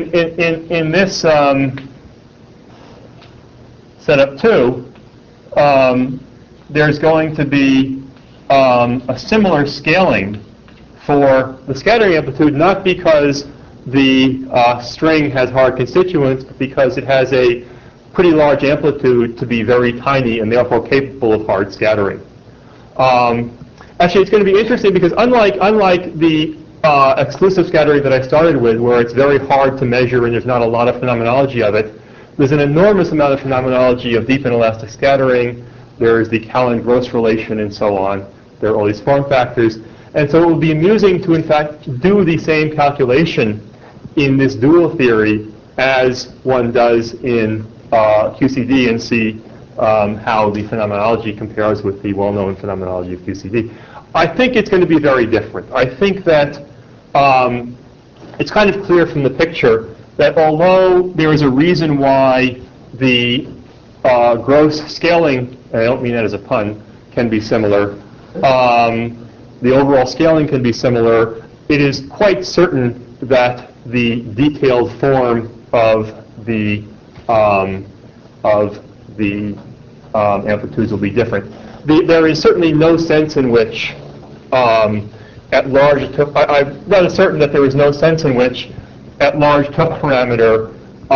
setup too, there's going to be a similar scaling for the scattering amplitude, not because the string has hard constituents, but because it has a pretty large amplitude to be very tiny and therefore capable of hard scattering. Actually, it's going to be interesting because unlike the exclusive scattering that I started with, where it's very hard to measure and there's not a lot of phenomenology of it, there's an enormous amount of phenomenology of deep inelastic scattering. There's the Callan-Gross relation and so on. There are all these form factors. And so it will be amusing to, in fact, do the same calculation in this dual theory as one does in QCD and see how the phenomenology compares with the well-known phenomenology of QCD. I think it's going to be very different. I think that it's kind of clear from the picture that although there is a reason why the gross scaling, and I don't mean that as a pun, can be similar, the overall scaling can be similar, it is quite certain that the detailed form of the amplitudes will be different. There is certainly no sense in which at large, I'm rather certain that there is no sense in which at large took parameter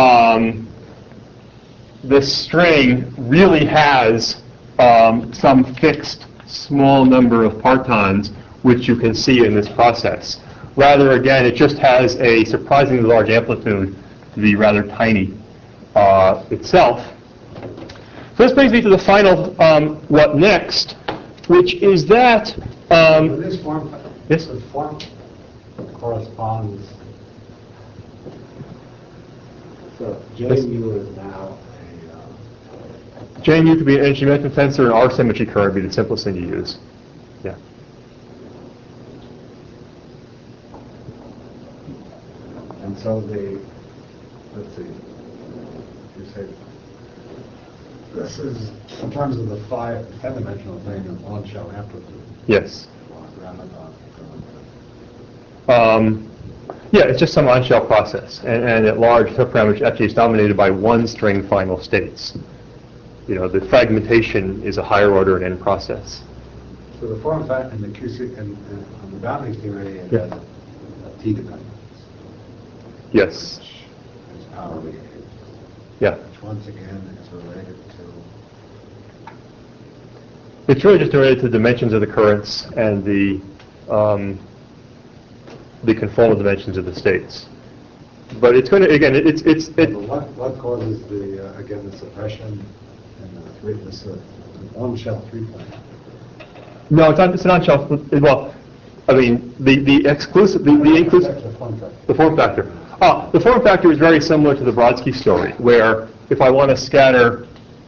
this string really has some fixed small number of partons which you can see in this process. Rather, again, it just has a surprisingly large amplitude to be rather tiny itself. So this brings me to the final what next, which is that... This form, yes? the form corresponds, so JMU is now JMU could be an energy management tensor, and R symmetry current would be the simplest thing to use. Yeah. and so let's see, you say, this is, in terms of the 10-dimensional thing, an on-shell amplitude. Yes. Rather than Yeah, it's just some on-shell process, and at large, parameter actually is dominated by one string final states. You know, the fragmentation is a higher order and end process. So the form factor in the QC and on the boundary theory it Yeah. has a T dependence. Yes. Which is power related. Yeah. Which once again is related to It's really just related to the dimensions of the currents and the conformal dimensions of the states. But it's going to, again, But what causes the again the suppression and this on-shell 3-plane? No, it's an on-shell. Well, I mean, the exclusive, the inclusive, The form factor. the form factor. The form factor is very similar to the Brodsky story, where if I want to scatter,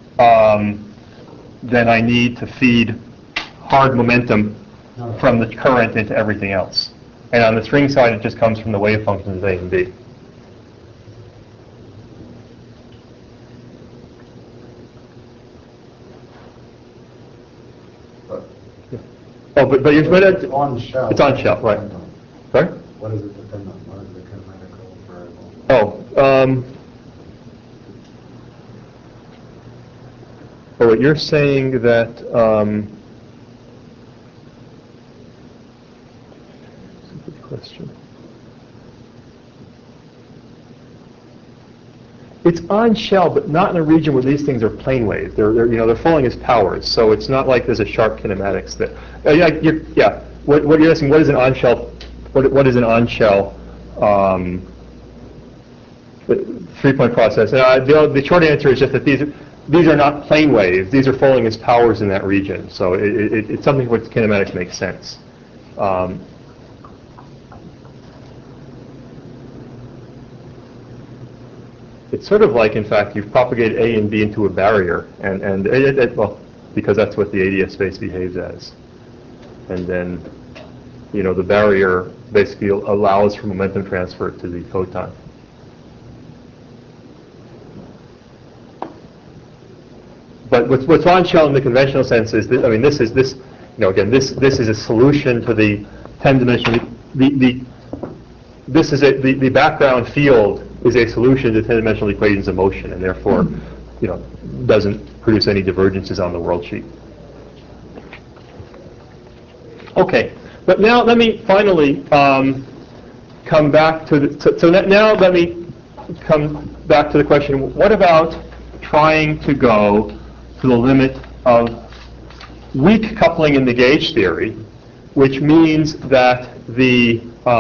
then I need to feed hard momentum from the current into everything else. And on the string side, it just comes from the wave functions A and B. Oh, but you're It's on shell. It's on shell, right? Sorry? What does it depend on? What is the kinetical variable? What you're saying that good question. It's on shell, but not in a region where these things are plane waves. They're falling as powers, so it's not like there's a sharp kinematics that. Yeah. What you're asking? What is an on shell? What is an on shell 3-point process? The short answer is just that these are not plane waves. These are falling as powers in that region. So it's something where kinematics makes sense. It's sort of like, in fact, you've propagated A and B into a barrier, and well, because that's what the ADS space behaves as. And then, the barrier basically allows for momentum transfer to the photon. But what's on shell in the conventional sense is that, this is a solution to the 10-dimensional. The background field is a solution to 10-dimensional equations of motion, and therefore, doesn't produce any divergences on the world sheet. Okay, but now let me finally come back to now let me come back to the question: what about trying to go to the limit of weak coupling in the gauge theory, which means that the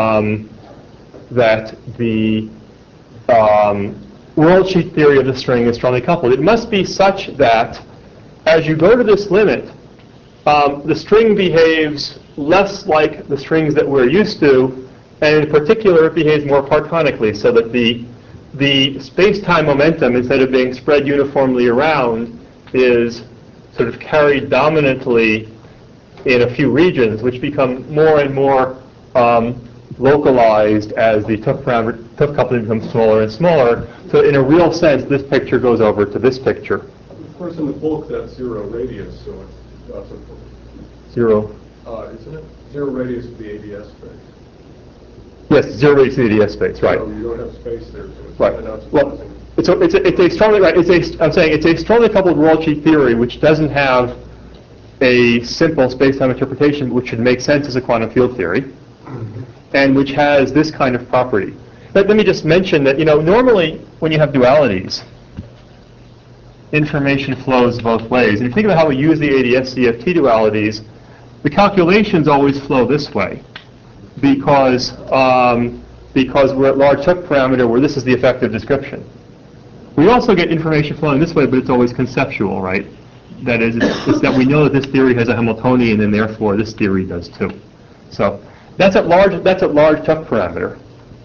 world sheet theory of the string is strongly coupled? It must be such that as you go to this limit, the string behaves less like the strings that we're used to, and in particular it behaves more partonically, so that the space-time momentum, instead of being spread uniformly around, is sort of carried dominantly in a few regions, which become more and more localized as the Tooth coupling becomes smaller and smaller. So in a real sense, this picture goes over to this picture. Of course, in the bulk, that's zero radius, so it's Zero. isn't it? Zero radius of the ADS space. Yes, zero radius of the ADS space, right. So you don't have space there, so it's Right. not Well, surprising. it's a strongly right. I'm saying it's a strongly coupled world sheet theory, which doesn't have a simple space-time interpretation, which should make sense as a quantum field theory, and which has this kind of property. Let me just mention that normally when you have dualities, information flows both ways. And if you think about how we use the ADS-CFT dualities, the calculations always flow this way, because we're at large Hooke parameter where this is the effective description. We also get information flowing this way, but it's always conceptual, right? That is, it's that we know that this theory has a Hamiltonian, and therefore this theory does too. So that's at large Hooke parameter.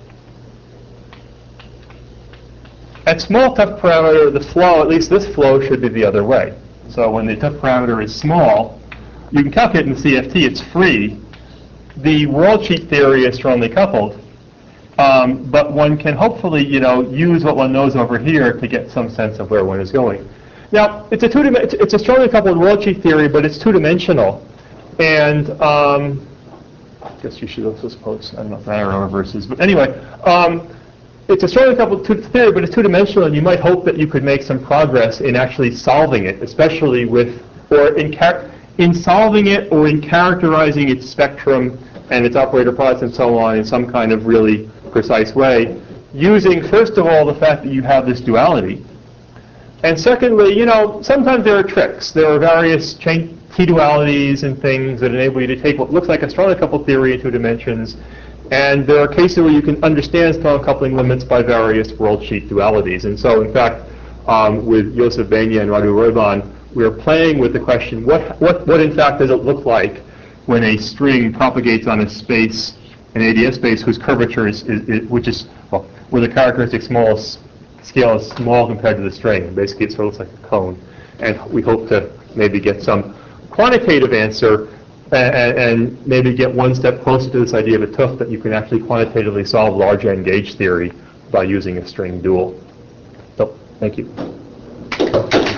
At small Hooke parameter, the flow, at least this flow, should be the other way. So when the Hooke parameter is small, you can calculate in the CFT, it's free. The world sheet theory is strongly coupled, but one can hopefully, use what one knows over here to get some sense of where one is going. Now, it's a strongly coupled world sheet theory, but it's two-dimensional, and I guess you should also suppose, I don't know if there are reverses, but anyway, it's a strongly coupled theory, but it's two-dimensional, and you might hope that you could make some progress in actually solving it, especially in solving it or in characterizing its spectrum and its operator products and so on in some kind of really precise way, using, first of all, the fact that you have this duality. And secondly, sometimes there are tricks. There are various T-dualities and things that enable you to take what looks like a strongly coupled theory in 2 dimensions, and there are cases where you can understand strong coupling limits by various world sheet dualities. And so, in fact, with Joseph Benya and Radu Roiban, we are playing with the question, what in fact does it look like when a string propagates on a space, an ADS space whose curvature where the characteristic scale is small compared to the string. Basically, it sort of looks like a cone. And we hope to maybe get some quantitative answer and maybe get one step closer to this idea of a TUF that you can actually quantitatively solve large N gauge theory by using a string dual. So, thank you.